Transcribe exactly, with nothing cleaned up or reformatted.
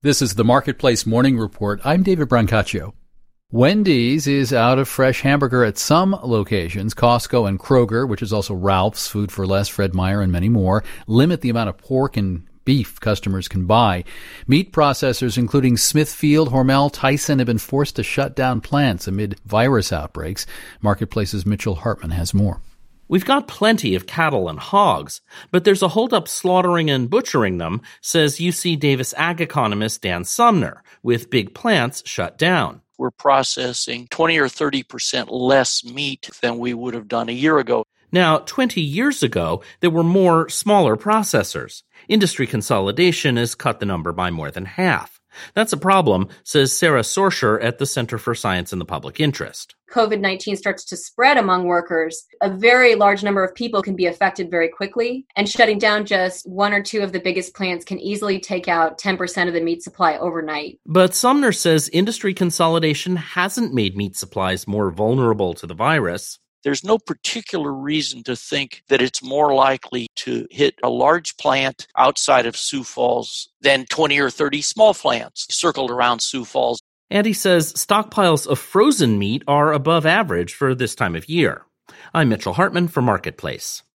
This is the Marketplace Morning Report. I'm David Brancaccio. Wendy's is out of fresh hamburger at some locations. Costco and Kroger, which is also Ralph's, Food for Less, Fred Meyer, and many more, limit the amount of pork and beef customers can buy. Meat processors, including Smithfield, Hormel, Tyson, have been forced to shut down plants amid virus outbreaks. Marketplace's Mitchell Hartman has more. We've got plenty of cattle and hogs, but there's a holdup slaughtering and butchering them, says U C Davis ag economist Dan Sumner, with big plants shut down. We're processing twenty or thirty percent less meat than we would have done a year ago. Now, twenty years ago, there were more smaller processors. Industry consolidation has cut the number by more than half. That's a problem, says Sarah Sorsher at the Center for Science in the Public Interest. COVID nineteen starts to spread among workers, a very large number of people can be affected very quickly, and shutting down just one or two of the biggest plants can easily take out ten percent of the meat supply overnight. But Sumner says industry consolidation hasn't made meat supplies more vulnerable to the virus. There's no particular reason to think that it's more likely to hit a large plant outside of Sioux Falls than twenty or thirty small plants circled around Sioux Falls. And he says stockpiles of frozen meat are above average for this time of year. I'm Mitchell Hartman for Marketplace.